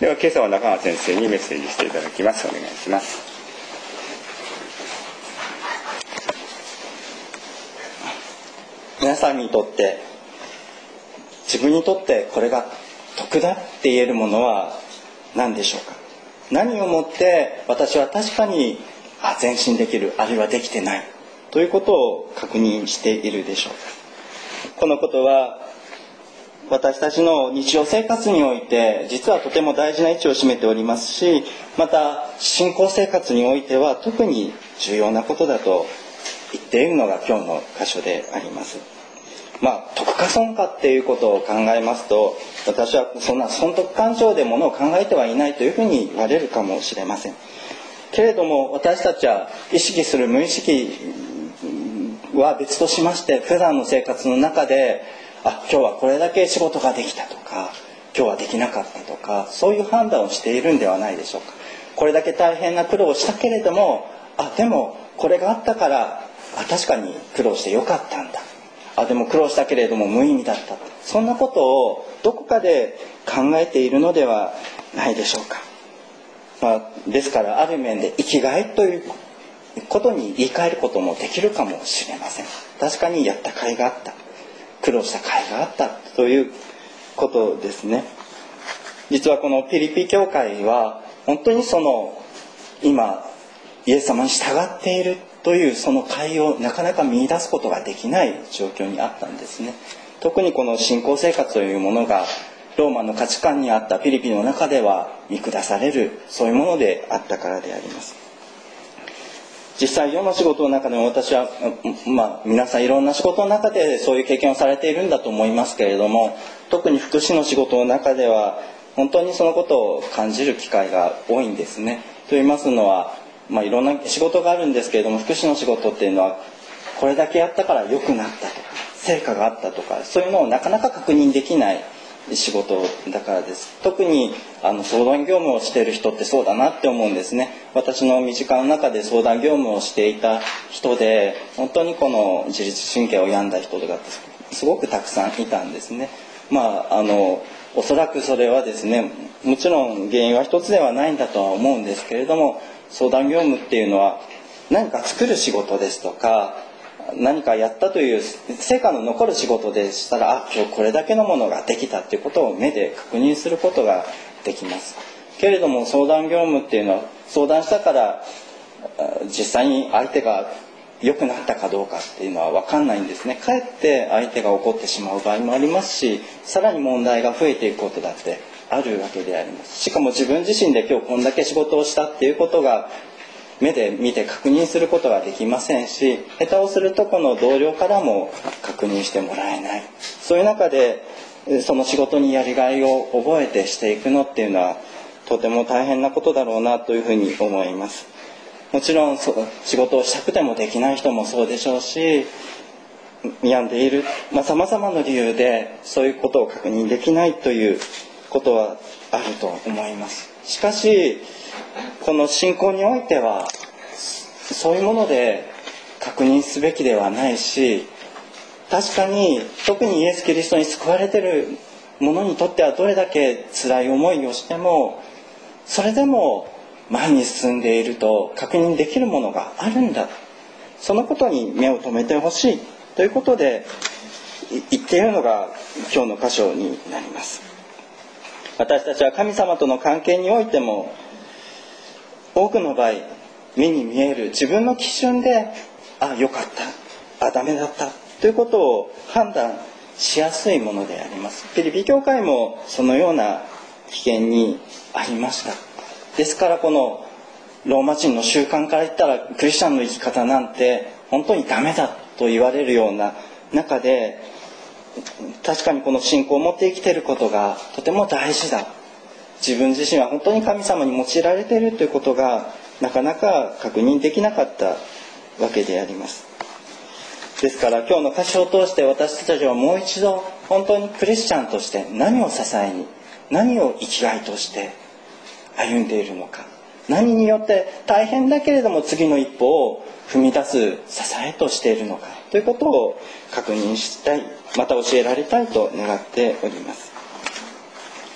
では今朝は中川先生にメッセージしていただきます。お願いします。 皆さんにとって自分にとってこれが得だって言えるものは何でしょうか。何をもって私は確かに前進できる、あるいはできてないということを確認しているでしょうか。このことは私たちの日常生活において実はとても大事な位置を占めておりますし、また信仰生活においては特に重要なことだと言っているのが今日の箇所であります。得か損かっていうことを考えますと、私はそんな損得感情でものを考えてはいないというふうに言われるかもしれませんけれども、私たちは意識する無意識は別としまして、普段の生活の中で今日はこれだけ仕事ができたとか、今日はできなかったとか、そういう判断をしているんではないでしょうか。これだけ大変な苦労をしたけれども、でもこれがあったから確かに苦労してよかったんだ、でも苦労したけれども無意味だった、そんなことをどこかで考えているのではないでしょうか。ですからある面で生きがいということに言い換えることもできるかもしれません。確かにやった甲斐があった、苦労した甲斐があったということですね。実はこのピリピ教会は本当に今イエス様に従っているというその甲斐をなかなか見出すことができない状況にあったんですね。特にこの信仰生活というものがローマの価値観にあったピリピの中では見下される、そういうものであったからであります。実際世の仕事の中でも私は、皆さんいろんな仕事の中でそういう経験をされているんだと思いますけれども、特に福祉の仕事の中では本当にそのことを感じる機会が多いんですね。と言いますのは、いろんな仕事があるんですけれども、福祉の仕事っていうのはこれだけやったから良くなったとか成果があったとか、そういうのをなかなか確認できない仕事だからです。特に相談業務をしている人ってそうだなって思うんですね。私の身近の中で相談業務をしていた人で、本当にこの自律神経を病んだ人とかすごくたくさんいたんですね。おそらくそれはですね、もちろん原因は一つではないんだとは思うんですけれども、相談業務っていうのは何か作る仕事ですとか、何かやったという成果の残る仕事でしたら、今日これだけのものができたっていうことを目で確認することができますけれども、相談業務っていうのは相談したから実際に相手が良くなったかどうかっていうのは分かんないんですね。かえって相手が怒ってしまう場合もありますし、さらに問題が増えていくことだってあるわけであります。しかも自分自身で今日こんだけ仕事をしたっていうことが目で見て確認することができませんし、下手をするとこの同僚からも確認してもらえない。そういう中でその仕事にやりがいを覚えてしていくのっていうのはとても大変なことだろうなというふうに思います。もちろん仕事をしたくてもできない人もそうでしょうし、病んでいるさまざまな理由でそういうことを確認できないということはあると思います。しかしこの信仰においてはそういうもので確認すべきではないし、確かに特にイエス・キリストに救われている者にとってはどれだけ辛い思いをしても、それでも前に進んでいると確認できるものがあるんだ、そのことに目を留めてほしいということで言っているのが今日の箇所になります。私たちは神様との関係においても多くの場合目に見える自分の基準で良かった、ダメだったということを判断しやすいものであります。ピリピ教会もそのような危険にありました。ですからこのローマ人の習慣から言ったらクリスチャンの生き方なんて本当にダメだと言われるような中で、確かにこの信仰を持って生きていることがとても大事だ、自分自身は本当に神様に用いられているということがなかなか確認できなかったわけであります。ですから今日の箇所を通して私たちはもう一度本当にクリスチャンとして何を支えに、何を生きがいとして歩んでいるのか、何によって大変だけれども次の一歩を踏み出す支えとしているのかということを確認したい、また教えられたいと願っております。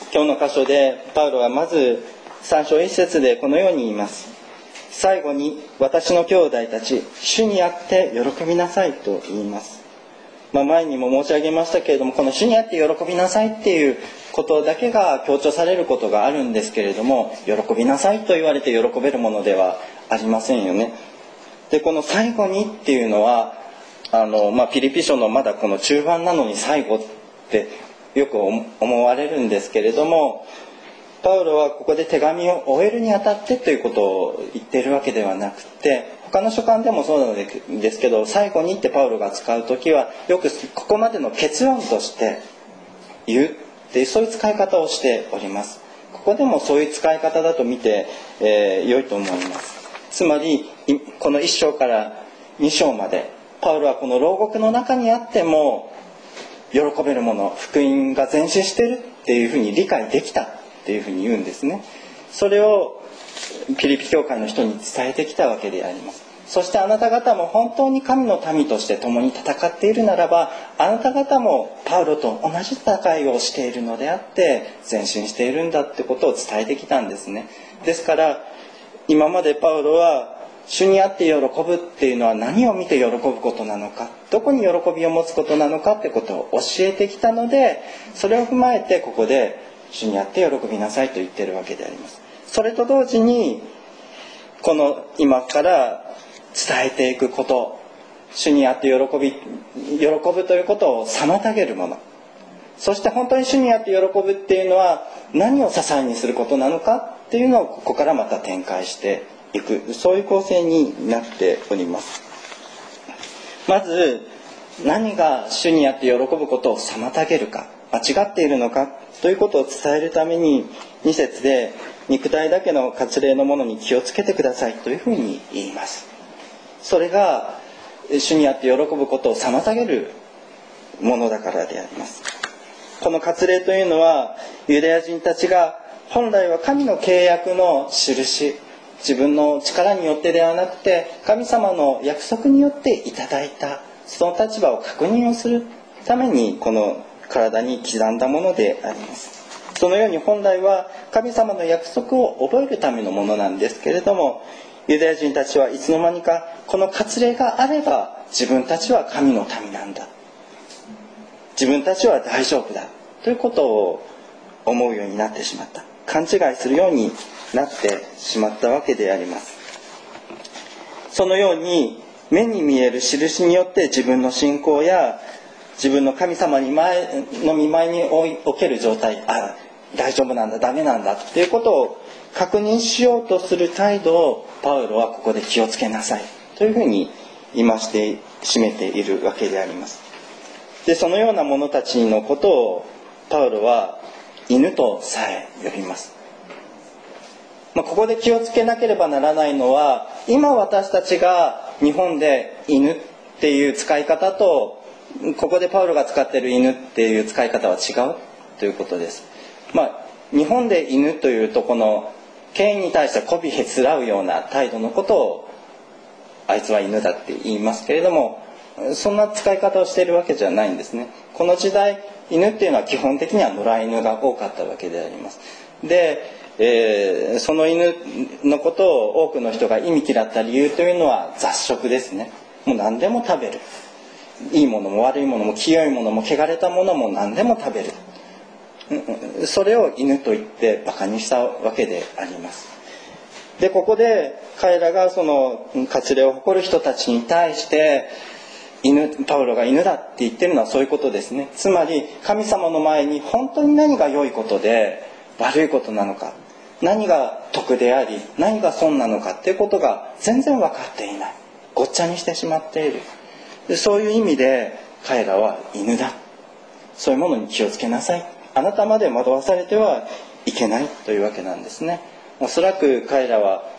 今日の箇所でパウロはまず3章1節でこのように言います。最後に私の兄弟たち、主にあって喜びなさいと言います。前にも申し上げましたけれども、この主にあって喜びなさいっていうことだけが強調されることがあるんですけれども、喜びなさいと言われて喜べるものではありませんよね。で、この最後にっていうのはピリピ書のまだこの中盤なのに最後ってよく思われるんですけれども、パウロはここで手紙を終えるにあたってということを言っているわけではなくて、他の書簡でもそうなのですけど、最後にってパウロが使うときはよくここまでの結論として言うっていう、そういう使い方をしております。ここでもそういう使い方だと見て、良いと思います。つまりこの1章から2章までパウロはこの牢獄の中にあっても喜べるもの、福音が前進しているっていうふうに理解できたっていうふうに言うんですね。それをピリピ教会の人に伝えてきたわけであります。そしてあなた方も本当に神の民として共に戦っているならば、あなた方もパウロと同じ戦いをしているのであって前進しているんだってことを伝えてきたんですね。ですから今までパウロは主にあって喜ぶっていうのは何を見て喜ぶことなのか、どこに喜びを持つことなのかってことを教えてきたので、それを踏まえてここで主にあって喜びなさいと言っているわけであります。それと同時にこの今から伝えていくこと、主にあって喜ぶということを妨げるもの、そして本当に主にあって喜ぶっていうのは何を支えにすることなのかっていうのをここからまた展開していく、そういう構成になっております。まず何が主にあって喜ぶことを妨げるか、間違っているのかということを伝えるために2節で肉体だけの割礼のものに気をつけてくださいというふうに言います。それが主にあって喜ぶことを妨げるものだからであります。この割礼というのはユダヤ人たちが本来は神の契約の印、自分の力によってではなくて神様の約束によっていただいた、その立場を確認をするためにこの体に刻んだものであります。そのように本来は神様の約束を覚えるためのものなんですけれども、ユダヤ人たちはいつの間にかこの割礼があれば自分たちは神の民なんだ、自分たちは大丈夫だということを思うようになってしまった、勘違いするようになってしまったわけであります。そのように目に見える印によって自分の信仰や自分の神様の御前における状態、大丈夫なんだ、ダメなんだっていうことを確認しようとする態度をパウロはここで気をつけなさいというふうに戒して締めているわけであります。で、そのような者たちのことをパウロは犬とさえ呼びます。ここで気をつけなければならないのは、今私たちが日本で犬っていう使い方とここでパウロが使っている犬っていう使い方は違うということです。日本で犬というとこの権威に対して媚びへつらうような態度のことをあいつは犬だって言いますけれども、そんな使い方をしているわけじゃないんですね。この時代犬っていうのは基本的には野良犬が多かったわけであります。で、その犬のことを多くの人が忌み嫌った理由というのは雑食ですね。もう何でも食べる、いいものも悪いものも清いものも汚れたものも何でも食べる、それを犬と言ってバカにしたわけであります。で、ここで彼らがその割礼を誇る人たちに対してパウロが犬だって言ってるのはそういうことですね。つまり神様の前に本当に何が良いことで悪いことなのか、何が得であり何が損なのかっていうことが全然分かっていない、ごっちゃにしてしまっている。で、そういう意味で彼らは犬だ、そういうものに気をつけなさい、あなたまで惑わされてはいけないというわけなんですね。おそらく彼らは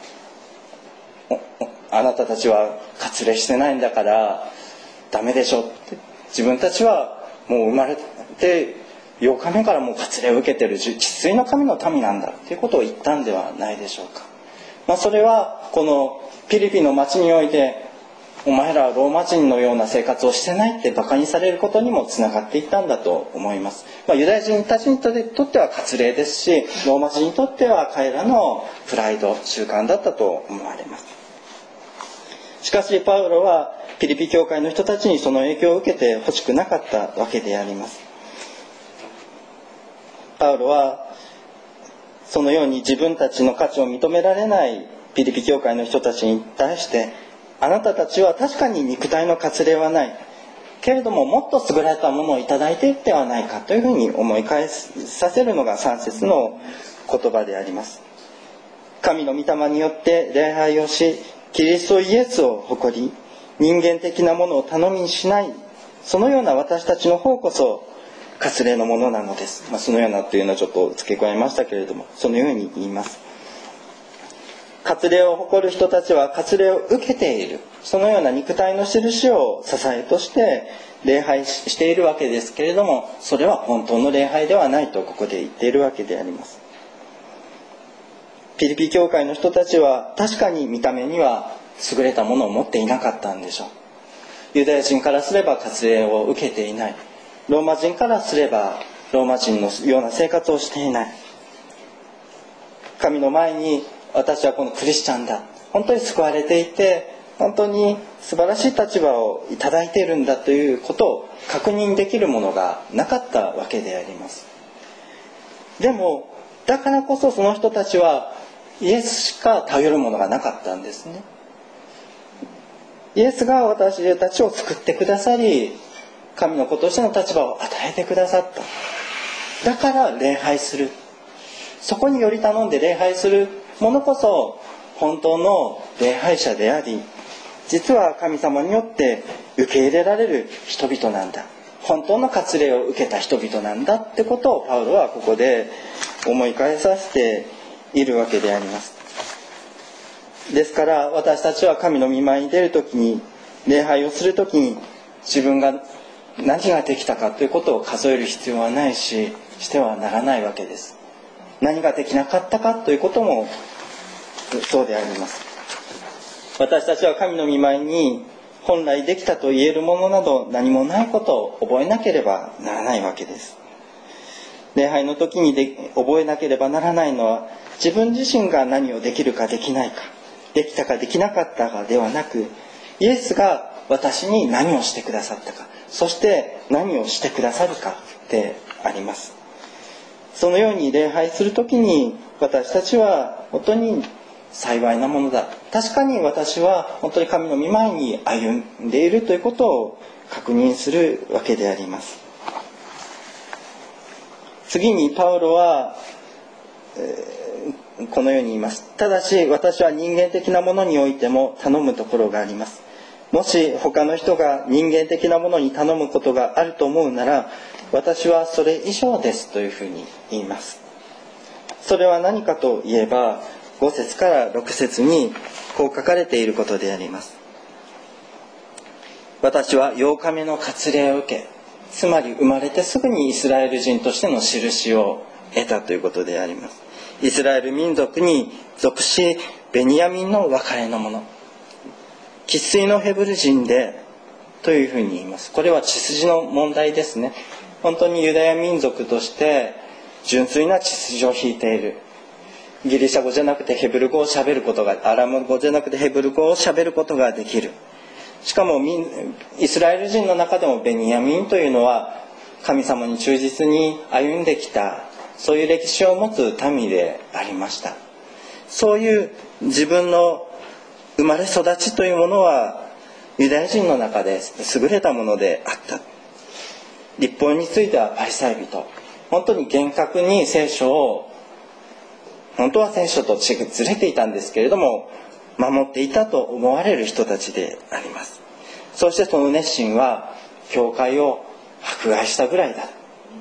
あなたたちは割礼してないんだからダメでしょって、自分たちはもう生まれて8日目からもう割礼を受けている生粋の神の民なんだということを言ったんではないでしょうか。それはこのピリピの町においてお前らはローマ人のような生活をしてないって馬鹿にされることにもつながっていったんだと思います。ユダヤ人たちにとっては割礼ですし、ローマ人にとっては彼らのプライド、習慣だったと思われます。しかしパウロはピリピ教会の人たちにその影響を受けてほしくなかったわけであります。パウロはそのように自分たちの価値を認められないピリピ教会の人たちに対して、あなたたちは確かに肉体の割礼はないけれども、もっと優れたものをいただいていってはないかというふうに思い返させるのが3節の言葉であります。神の御霊によって礼拝をし、キリストイエスを誇り、人間的なものを頼みにしない、そのような私たちの方こそ割礼のものなのです。そのようなというのはちょっと付け加えましたけれども、そのように言います。割礼を誇る人たちは割礼を受けている、そのような肉体の印を支えとして礼拝しているわけですけれども、それは本当の礼拝ではないとここで言っているわけであります。ピリピ教会の人たちは確かに見た目には優れたものを持っていなかったんでしょう。ユダヤ人からすれば割礼を受けていない、ローマ人からすればローマ人のような生活をしていない。神の前に私はこのクリスチャンだ、本当に救われていて本当に素晴らしい立場をいただいているんだということを確認できるものがなかったわけであります。でもだからこそその人たちはイエスしか頼るものがなかったんですね。イエスが私たちを救ってくださり、神の子としての立場を与えてくださった。だから礼拝する、そこにより頼んで礼拝するものこそ本当の礼拝者であり、実は神様によって受け入れられる人々なんだ、本当の割礼を受けた人々なんだってことをパウロはここで思い返させているわけであります。ですから私たちは神の御前に出るときに、礼拝をするときに、自分が何ができたかということを数える必要はないし、してはならないわけです。何ができなかったかということもそうであります。私たちは神の御前に本来できたと言えるものなど何もないことを覚えなければならないわけです。礼拝の時に覚えなければならないのは、自分自身が何をできるかできないか、できたかできなかったかではなく、イエスが私に何をしてくださったか、そして何をしてくださるかであります。そのように礼拝するときに、私たちは本当に幸いなものだ、確かに私は本当に神の御前に歩んでいるということを確認するわけであります。次にパウロは、このように言います。ただし私は人間的なものにおいても頼むところがあります。もし他の人が人間的なものに頼むことがあると思うなら、私はそれ以上ですというふうに言います。それは何かといえば、5節から6節にこう書かれていることであります。私は8日目の割礼を受け、つまり生まれてすぐにイスラエル人としての印を得たということであります。イスラエル民族に属し、ベニヤミンの別れのもの、生粋のヘブル人でというふうに言います。これは血筋の問題ですね。本当にユダヤ民族として純粋な血筋を引いている。ギリシャ語じゃなくてヘブル語を喋ることが、アラム語じゃなくてヘブル語を喋ることができる。しかもイスラエル人の中でもベニヤミンというのは神様に忠実に歩んできた、そういう歴史を持つ民でありました。そういう自分の生まれ育ちというものはユダヤ人の中で優れたものであった。律法についてはパリサイ人、本当に厳格に聖書を、本当は聖書とずれていたんですけれども守っていたと思われる人たちであります。そしてその熱心は教会を迫害したぐらいだ。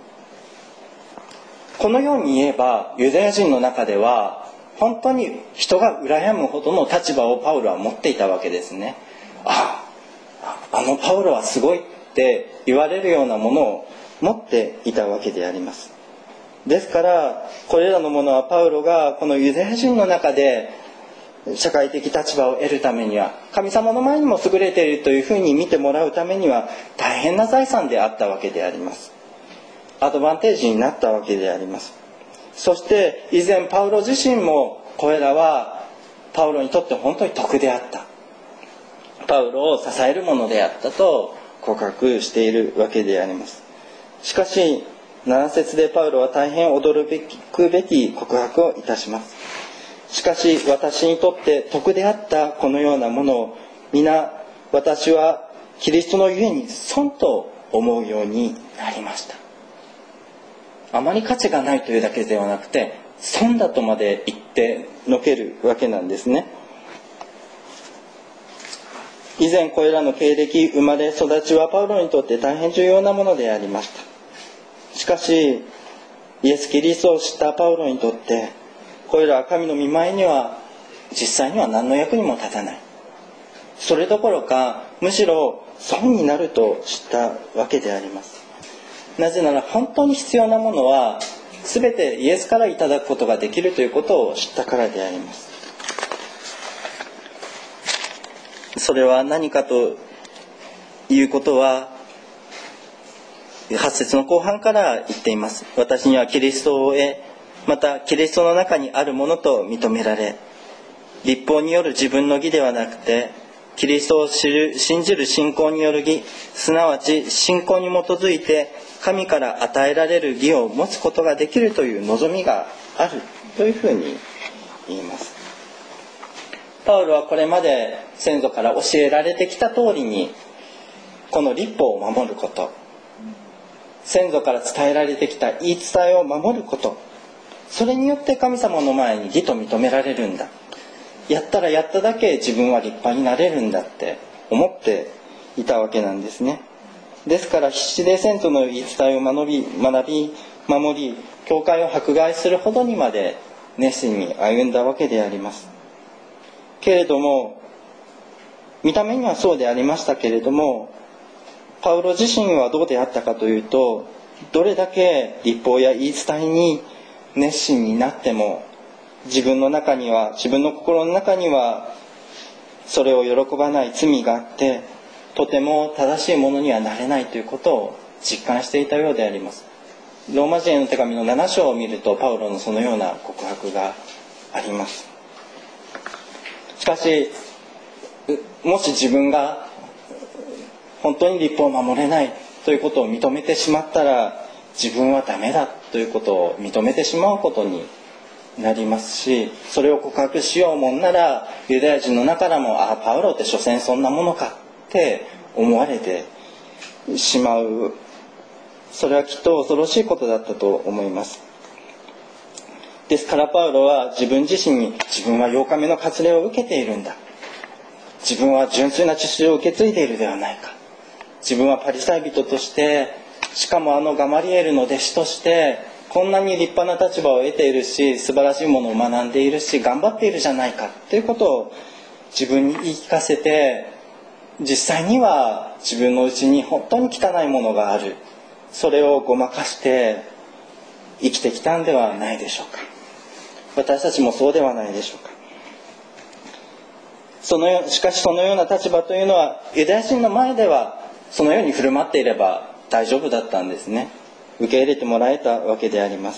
このように言えばユダヤ人の中では本当に人が羨むほどの立場をパウロは持っていたわけですね。あのパウロはすごいって言われるようなものを持っていたわけであります。ですからこれらのものはパウロがこのユダヤ人の中で社会的立場を得るためには、神様の前にも優れているというふうに見てもらうためには大変な財産であったわけであります。アドバンテージになったわけであります。そして以前パウロ自身もこれらはパウロにとって本当に得であった、パウロを支えるものであったと告白しているわけであります。しかし7節でパウロは大変驚くべき告白をいたします。しかし私にとって得であったこのようなものを皆私はキリストのゆえに損と思うようになりました。あまり価値がないというだけではなくて損だとまで言ってのけるわけなんですね。以前これらの経歴、生まれ育ちはパウロにとって大変重要なものでありました。しかしイエス・キリストを知ったパウロにとってこれらは神の御前には実際には何の役にも立たない、それどころかむしろ損になると知ったわけであります。なぜなら本当に必要なものは全てイエスからいただくことができるということを知ったからであります。それは何かということは8節の後半から言っています。私にはキリストを得、またキリストの中にあるものと認められ、律法による自分の義ではなくてキリストを信じる信仰による義、すなわち信仰に基づいて神から与えられる義を持つことができるという望みがあるというふうに言います。パウロはこれまで先祖から教えられてきた通りにこの律法を守ること、先祖から伝えられてきた言い伝えを守ること、それによって神様の前に義と認められるんだ、やったらやっただけ自分は立派になれるんだって思っていたわけなんですね。ですから必死で先祖の言い伝えを学び守り、教会を迫害するほどにまで熱心に歩んだわけであります。けれども見た目にはそうでありましたけれども、パウロ自身はどうであったかというと、どれだけ律法や言い伝えに熱心になっても自分の心の中にはそれを喜ばない罪があって、とても正しいものにはなれないということを実感していたようであります。ローマ人への手紙の7章を見るとパウロのそのような告白があります。しかしもし自分が本当に律法を守れないということを認めてしまったら、自分はダメだということを認めてしまうことになりますし、それを告白しようもんならユダヤ人の中からもパウロって所詮そんなものかって思われてしまう。それはきっと恐ろしいことだったと思います。ですからパウロは自分自身に、自分は8日目の割礼を受けているんだ、自分は純粋な血筋を受け継いでいるではないか、自分はパリサイ人として、しかもガマリエルの弟子としてこんなに立派な立場を得ているし、素晴らしいものを学んでいるし、頑張っているじゃないかということを自分に言い聞かせて、実際には自分のうちに本当に汚いものがある、それをごまかして生きてきたんではないでしょうか。私たちもそうではないでしょうか。しかしそのような立場というのはユダヤ人の前ではそのように振る舞っていれば大丈夫だったんですね。受け入れてもらえたわけであります。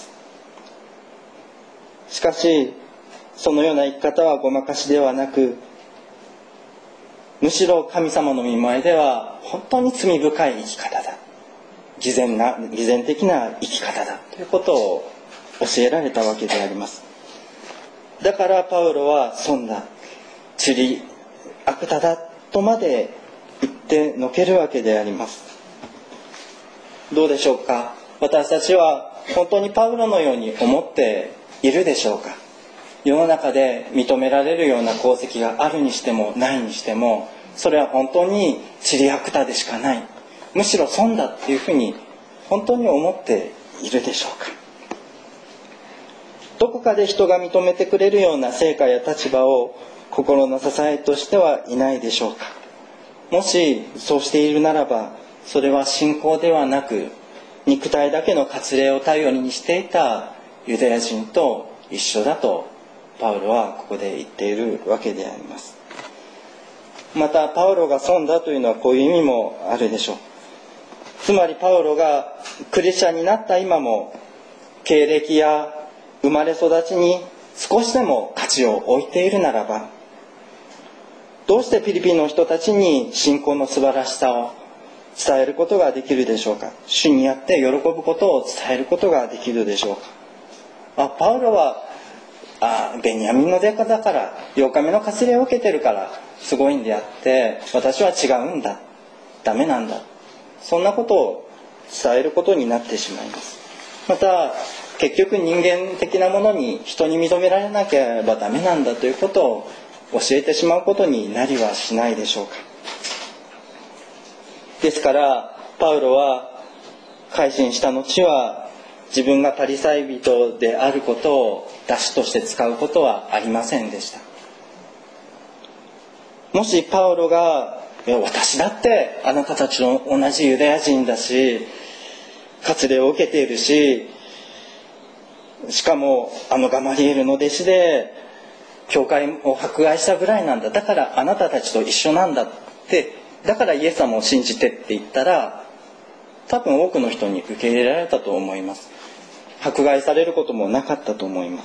しかしそのような生き方はごまかしではなく、むしろ神様の御前では本当に罪深い生き方だ、偽善的な生き方だということを教えられたわけであります。だからパウロは損だ、罪悪だとまで言ってのけるわけであります。どうでしょうか。私たちは本当にパウロのように思っているでしょうか。世の中で認められるような功績があるにしてもないにしても、それは本当に罪悪でしかない、むしろ損だっていうふうに本当に思っているでしょうか。どこかで人が認めてくれるような成果や立場を心の支えとしてはいないでしょうか。もしそうしているならば、それは信仰ではなく肉体だけの割礼を頼りにしていたユダヤ人と一緒だとパウロはここで言っているわけであります。またパウロが損だというのはこういう意味もあるでしょう。つまりパウロがクリスチャンになった今も経歴や生まれ育ちに少しでも価値を置いているならば、どうしてフィリピンの人たちに信仰の素晴らしさを伝えることができるでしょうか。主にあって喜ぶことを伝えることができるでしょうか。パウロはベニヤミンの出方だから8日目の割礼を受けてるからすごいんであって、私は違うんだ、ダメなんだ、そんなことを伝えることになってしまいます。また結局人間的なものに人に認められなければダメなんだということを教えてしまうことになりはしないでしょうか。ですからパウロは改心した後は自分がパリサイ人であることを出しとして使うことはありませんでした。もしパウロが私だってあなたたちと同じユダヤ人だし割礼を受けているし、しかもガマリエルの弟子で教会を迫害したぐらいなんだ、だからあなたたちと一緒なんだって、だからイエス様を信じてって言ったら多分多くの人に受け入れられたと思います。迫害されることもなかったと思います。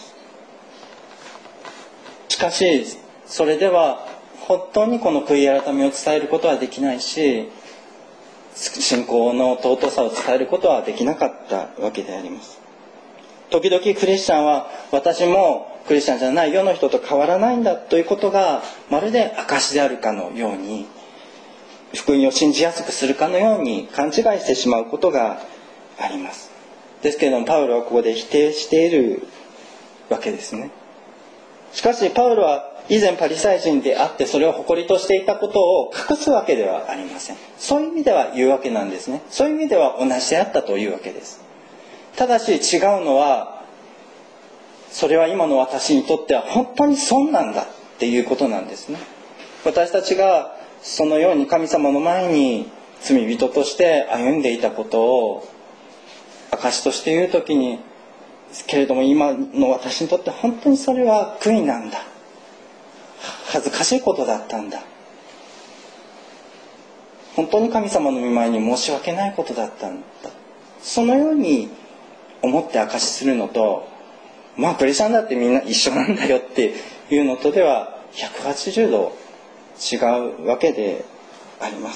しかしそれでは本当にこの悔い改めを伝えることはできないし、信仰の尊さを伝えることはできなかったわけであります。時々クリスチャンは私もクリスチャンじゃない世の人と変わらないんだということがまるで証であるかのように、福音を信じやすくするかのように勘違いしてしまうことがあります。ですけれどもパウロはここで否定しているわけですね。しかしパウロは以前パリサイ人であってそれを誇りとしていたことを隠すわけではありません。そういう意味では言うわけなんですね。そういう意味では同じであったというわけです。ただし違うのは、それは今の私にとっては本当に損なんだっていうことなんですね。私たちがそのように神様の前に罪人として歩んでいたことを証として言うときに、けれども今の私にとって本当にそれは悔いなんだ、恥ずかしいことだったんだ、本当に神様の御前に申し訳ないことだったんだ、そのように思って証しするのと、クリスチャンだってみんな一緒なんだよっていうのとでは180度違うわけであります。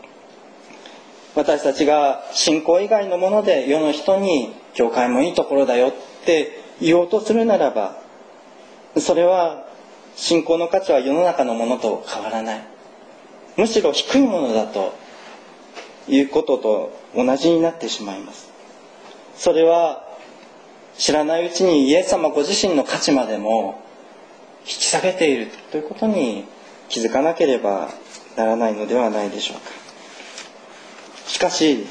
私たちが信仰以外のもので世の人に教会もいいところだよって言おうとするならば、それは信仰の価値は世の中のものと変わらない、むしろ低いものだということと同じになってしまいます。それは知らないうちにイエス様ご自身の価値までも引き下げているということに気づかなければならないのではないでしょうか。しかし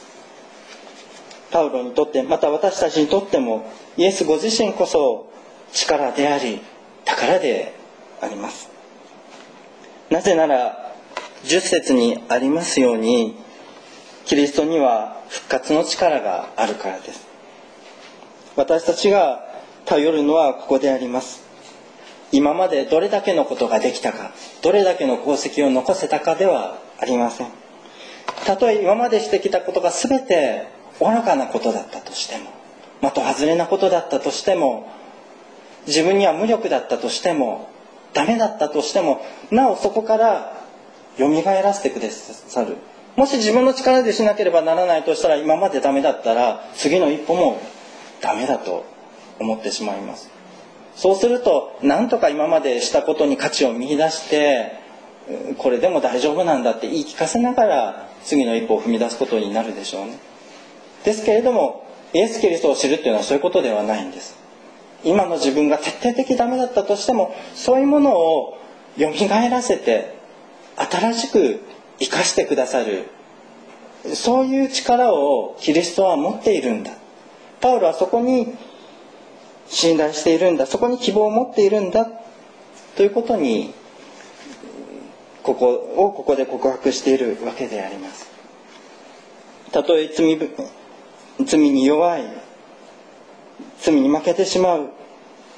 パウロにとって、また私たちにとってもイエスご自身こそ力であり宝であります。なぜなら10節にありますように、キリストには復活の力があるからです。私たちが頼るのはここであります。今までどれだけのことができたか、どれだけの功績を残せたかではありません。たとえ今までしてきたことが全て愚かなことだったとしても、的外れなことだったとしても、自分には無力だったとしても、ダメだったとしても、なおそこから蘇らせてくださる。もし自分の力でしなければならないとしたら、今までダメだったら次の一歩もダメだと思ってしまいます。そうすると何とか今までしたことに価値を見出して、これでも大丈夫なんだって言い聞かせながら次の一歩を踏み出すことになるでしょうね。ですけれどもイエス・キリストを知るっていうのはそういうことではないんです。今の自分が徹底的ダメだったとしても、そういうものを蘇らせて新しく生かしてくださる、そういう力をキリストは持っているんだ。パウロはそこに信頼しているんだ、そこに希望を持っているんだということに、ここで告白しているわけであります。たとえ罪に弱い、罪に負けてしまう、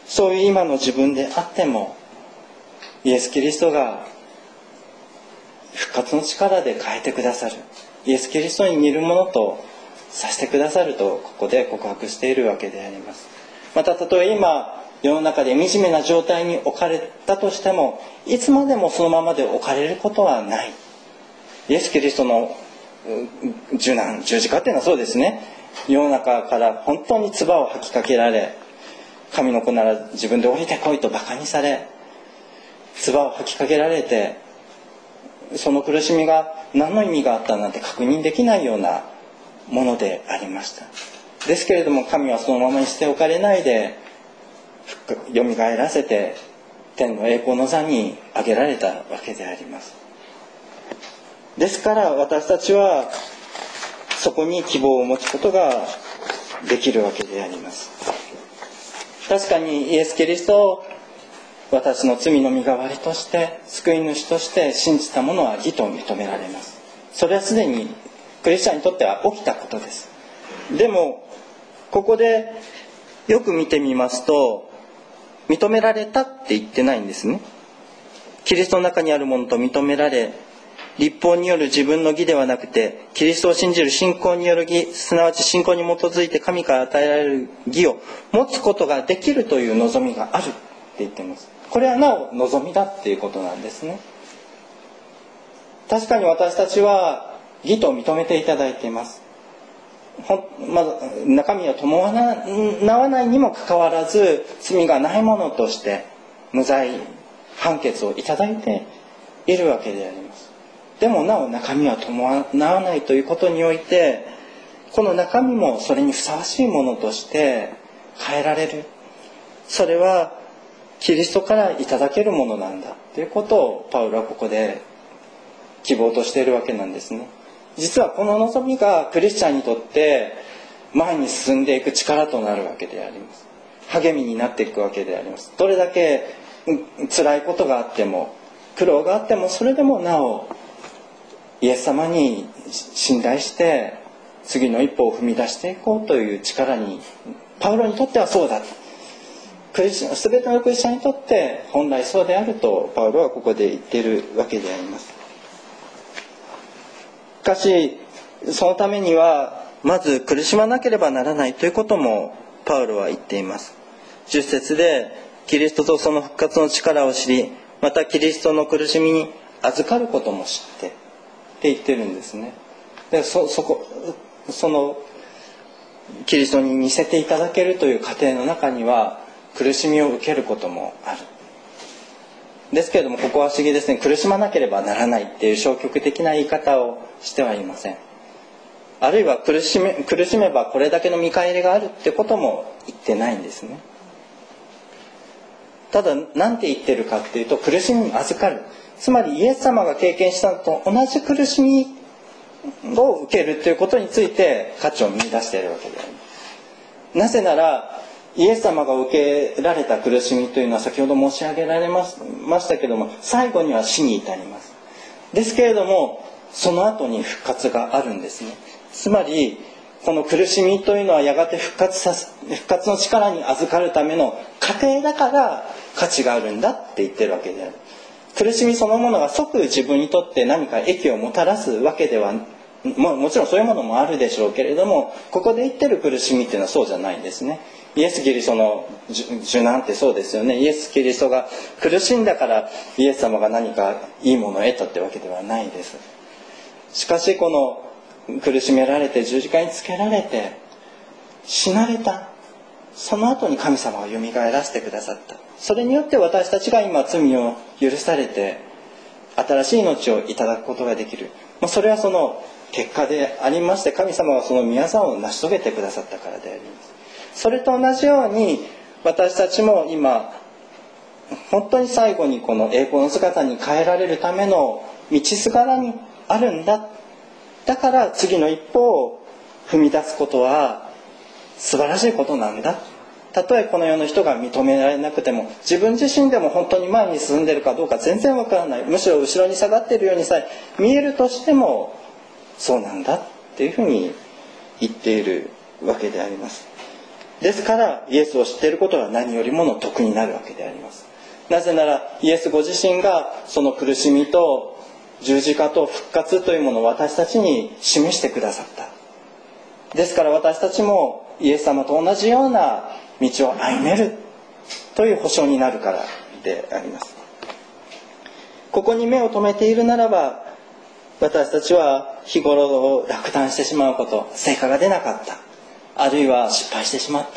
そういう今の自分であっても、イエス・キリストが復活の力で変えてくださる、イエス・キリストに似るものとさせてくださると、ここで告白しているわけであります。また、たとえ今世の中で惨めな状態に置かれたとしても、いつまでもそのままで置かれることはない。イエス・キリストの受難、十字架っていうのはそうですね。世の中から本当に唾を吐きかけられ、神の子なら自分で降りてこいとバカにされ、唾を吐きかけられて、その苦しみが何の意味があったなんて確認できないようなものでありました。ですけれども、神はそのままにしておかれないで、よみがえらせて天の栄光の座に上げられたわけであります。ですから私たちはそこに希望を持つことができるわけであります。確かにイエス・キリストを私の罪の身代わりとして救い主として信じた者は義と認められます。それはすでにクリスチャンにとっては起きたことです。でもここでよく見てみますと、認められたって言ってないんですね。キリストの中にあるものと認められ、立法による自分の義ではなくて、キリストを信じる信仰による義、すなわち信仰に基づいて神から与えられる義を持つことができるという望みがあるって言っています。これはなお望みだっていうことなんですね。確かに私たちは義と認めていただいています。中身は伴わないにもかかわらず、罪がないものとして無罪判決をいただいているわけであります。でもなお中身は伴わないということにおいて、この中身もそれにふさわしいものとして変えられる。それはキリストからいただけるものなんだということをパウロはここで希望としているわけなんですね。実はこの望みがクリスチャンにとって前に進んでいく力となるわけであります。励みになっていくわけであります。どれだけ辛いことがあっても、苦労があっても、それでもなおイエス様に信頼して次の一歩を踏み出していこうという力に、パウロにとってはそうだ、全てのクリスチャンにとって本来そうであるとパウロはここで言っているわけであります。しかしそのためにはまず苦しまなければならないということもパウロは言っています。10節でキリストとその復活の力を知り、またキリストの苦しみに預かることも知ってって言ってるんですね。でそのキリストに似せていただけるという過程の中には苦しみを受けることもある。ですけれども、ここは不思議ですね。苦しまなければならないっていう消極的な言い方をしてはいません。あるいは苦しめばこれだけの見返りがあるってことも言ってないんですね。ただ何て言ってるかっていうと、苦しみに預かる、つまりイエス様が経験したのと同じ苦しみを受けるということについて価値を見出しているわけであります。なぜならイエス様が受けられた苦しみというのは先ほど申し上げられましたけども、最後には死に至ります。ですけれどもその後に復活があるんですね。つまりこの苦しみというのはやがて復活の力に預かるための過程だから価値があるんだって言ってるわけである。苦しみそのものが即自分にとって何か益をもたらすわけでは、もちろんそういうものもあるでしょうけれども、ここで言ってる苦しみっていうのはそうじゃないんですね。イエス・キリストの受難ってそうですよね。イエス・キリストが苦しんだからイエス様が何かいいものを得たってわけではないです。しかしこの苦しめられて十字架につけられて死なれた、その後に神様がよみがえらせてくださった。それによって私たちが今罪を許されて新しい命をいただくことができる。それはその結果でありまして、神様はその御業を成し遂げてくださったからであります。それと同じように私たちも今本当に最後にこの栄光の姿に変えられるための道すがらにあるんだ。だから次の一歩を踏み出すことは素晴らしいことなんだ。たとえこの世の人が認められなくても、自分自身でも本当に前に進んでいるかどうか全然わからない、むしろ後ろに下がっているようにさえ見えるとしてもそうなんだっていうふうに言っているわけであります。 ですからイエスを知っていることが何よりもの得になるわけであります。なぜならイエスご自身がその苦しみと十字架と復活というものを私たちに示してくださった。ですから私たちもイエス様と同じような道を歩めるという保証になるからであります。ここに目を留めているならば、私たちは日頃落胆してしまうこと、成果が出なかった、あるいは失敗してしまった、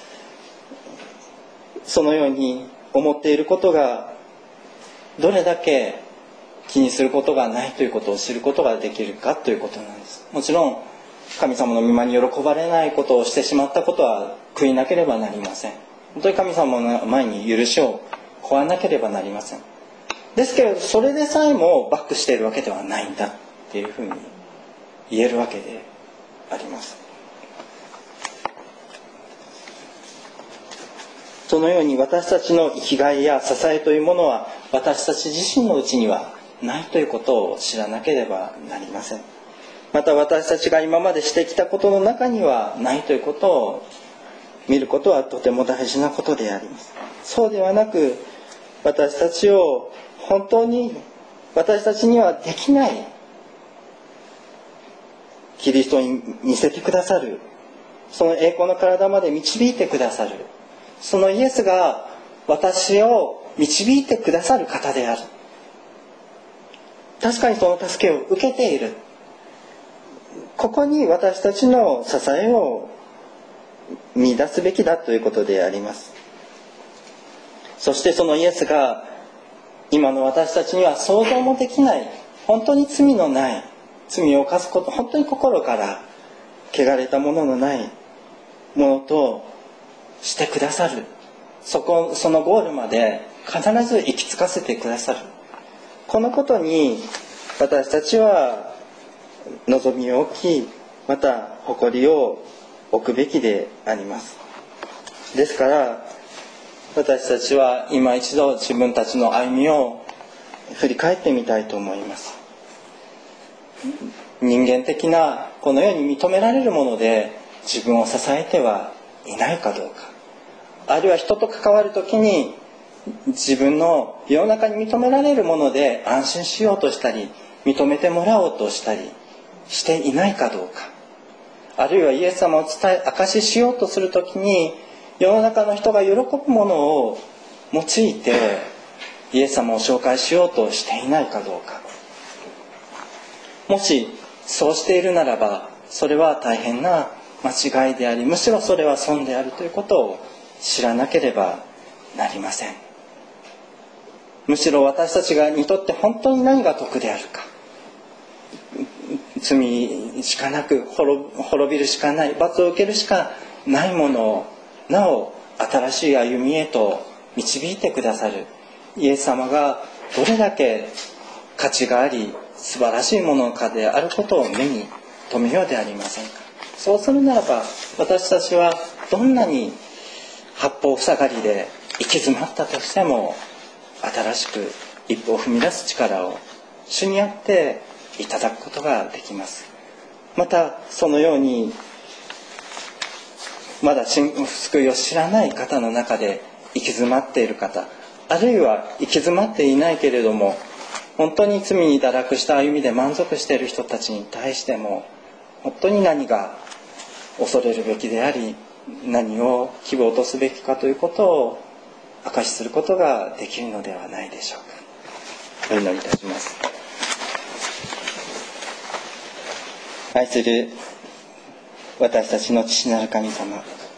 そのように思っていることがどれだけ気にすることがないということを知ることができるかということなんです。もちろん神様の御前に喜ばれないことをしてしまったことは悔いなければなりません。本当に神様の前に許しを請わなければなりません。ですけれどそれでさえもバックしているわけではないんだっていうふうに言えるわけであります。そのように私たちの生きがいや支えというものは私たち自身のうちにはないということを知らなければなりません。また私たちが今までしてきたことの中にはないということを見ることはとても大事なことであります。そうではなく、私たちを本当に私たちにはできないキリストに似せてくださる、その栄光の体まで導いてくださる、そのイエスが私を導いてくださる方である。確かにその助けを受けている。ここに私たちの支えを見出すべきだということであります。そしてそのイエスが今の私たちには想像もできない、本当に罪のない、罪を犯すこと、本当に心から汚れたもののないものとしてくださる。そのゴールまで必ず行き着かせてくださる。このことに私たちは望みを置き、また誇りを置くべきであります。ですから私たちは今一度自分たちの歩みを振り返ってみたいと思います。人間的なこの世に認められるもので自分を支えてはいないかどうか、あるいは人と関わるときに自分の世の中に認められるもので安心しようとしたり、認めてもらおうとしたりしていないかどうか、あるいはイエス様を証ししようとするときに世の中の人が喜ぶものを用いてイエス様を紹介しようとしていないかどうか。もしそうしているならば、それは大変な間違いであり、むしろそれは損であるということを知らなければなりません。むしろ私たちにとって本当に何が得であるか、罪しかなく滅びるしかない、罰を受けるしかないものをなお新しい歩みへと導いてくださるイエス様がどれだけ価値があり素晴らしいものかであることを目に留めようでありませんか。そうするならば私たちはどんなに八方塞がりで行き詰まったとしても新しく一歩を踏み出す力を主にあっていただくことができます。またそのようにまだ救いを知らない方の中で行き詰まっている方、あるいは行き詰まっていないけれども本当に罪に堕落した歩みで満足している人たちに対しても本当に何が恐れるべきであり何を希望とすべきかということを証しすることができるのではないでしょうか。お祈りいたします。愛する私たちの父なる神様、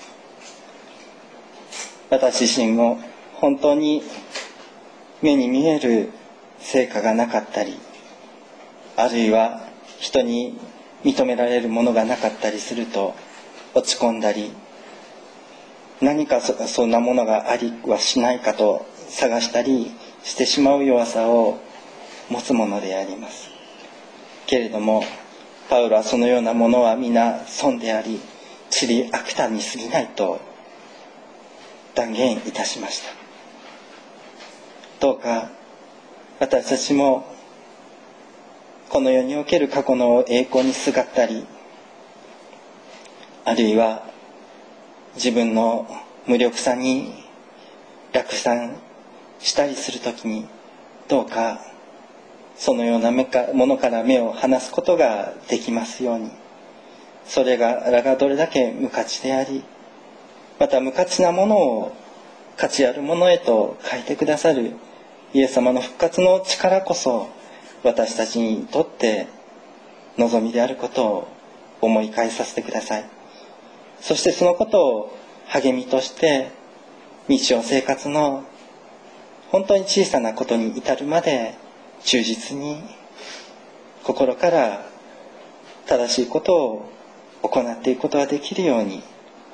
私自身も本当に目に見える成果がなかったり、あるいは人に認められるものがなかったりすると落ち込んだり、何かそんなものがありはしないかと探したりしてしまう弱さを持つものであります。けれどもパウロはそのようなものは皆損であり塵悪たに過ぎないと断言いたしました。どうか私たちもこの世における過去の栄光にすがったり、あるいは自分の無力さに落胆したりするときに、どうかそのようなものから目を離すことができますように。それらがどれだけ無価値であり、また無価値なものを価値あるものへと変えてくださるイエス様の復活の力こそ、私たちにとって望みであることを思い返させてください。そしてそのことを励みとして、日常生活の本当に小さなことに至るまで忠実に心から正しいことを行っていくことができるように、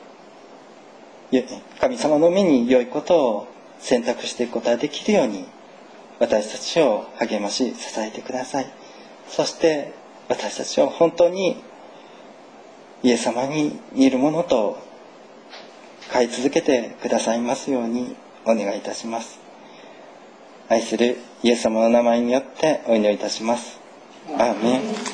神様の目に良いことを選択していくことができるように、私たちを励まし支えてください。そして私たちを本当にイエス様に似るものと変え続けてくださいますようにお願いいたします。愛するイエス様の名前によってお祈りいたします。アーメン。